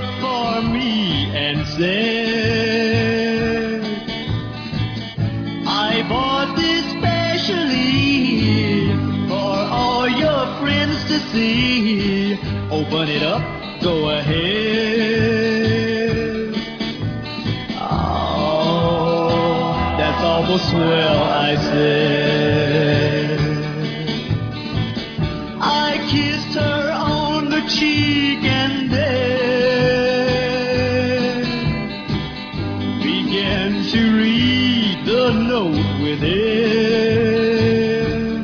for me and said, I bought this specially for all your friends to see. Open it up, go ahead. Oh, that's awful swell, I said. I kissed her on the cheek and then began to read the note within.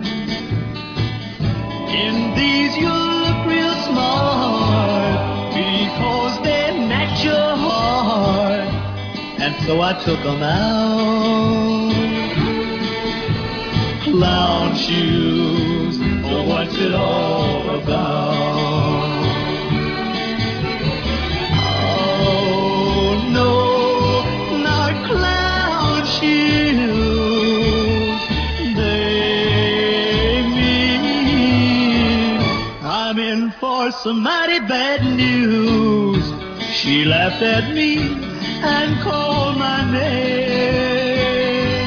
In these you look real smart because they match your heart. And so I took 'em out. Clown shoes, oh, what's it all about? Oh, no, not clown shoes. They mean I'm in for some mighty bad news. She laughed at me and called my name.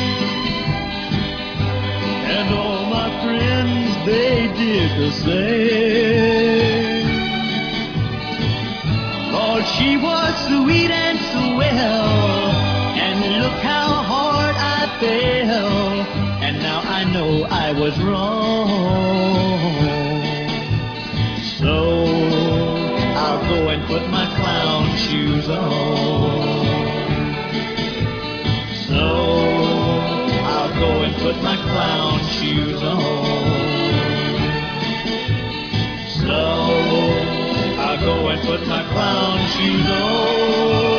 And all my friends, they did the same. Lord, she was sweet and swell, and look how hard I fell. And now I know I was wrong. So I'll go and put my clown shoes on. So I'll go and put my clown shoes on. So I'll go and put my clown shoes on.